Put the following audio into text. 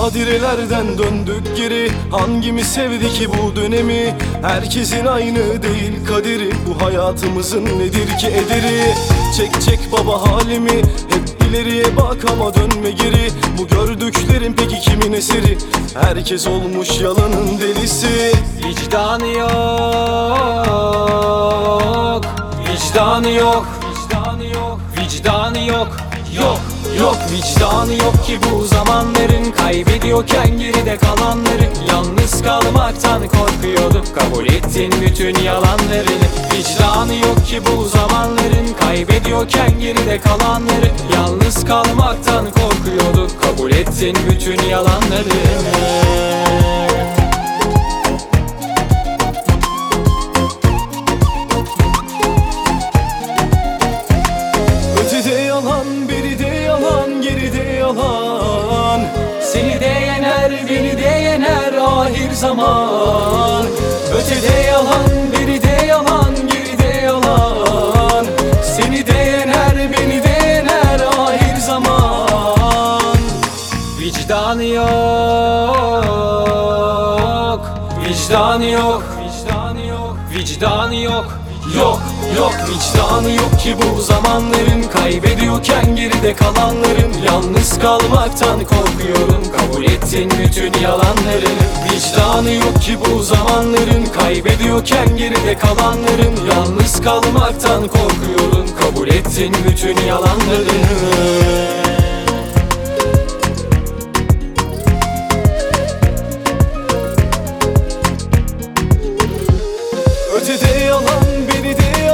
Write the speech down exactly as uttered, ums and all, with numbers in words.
Badirelerden döndük geri, hangimiz sevdi ki bu dönemi? Herkesin aynı değil kaderi, bu hayatımızın nedir ki ederi? Çek çek baba halimi, hep ileriye bak ama dönme geri. Bu gördüklerim peki kimin eseri? Herkes olmuş yalanın delisi. Vicdanı yok, vicdanı yok, vicdanı yok, vicdanı yok, yok, yok. Vicdanı yok ki bu zamanların, kaybediyorken geride kalanları. Yalnız kalmaktan korkuyorduk, kabul ettin bütün yalanlarını. Vicdanı yok ki bu zamanların, kaybediyorken geride kalanları. Yalnız kalmaktan korkuyorduk, kabul ettin bütün yalanlarını. Ötede yalan, biri de yalan, geride yalan. Seni de yener, beni de yener ahir zaman. Ötede yalan, biri de yalan, geride yalan. Seni de yener, beni de yener ahir zaman. Vicdanı yok, vicdanı yok, vicdanı yok, vicdanı yok, Yok, yok, vicdanı yok ki bu zamanların, kaybediyorken geride kalanların. Yalnız kalmaktan korkuyorum, kabul ettin bütün yalanlarını. Vicdanı yok ki bu zamanların, kaybediyorken geride kalanların. Yalnız kalmaktan korkuyorum, kabul ettin bütün yalanlarını. Ötede yalan, biri de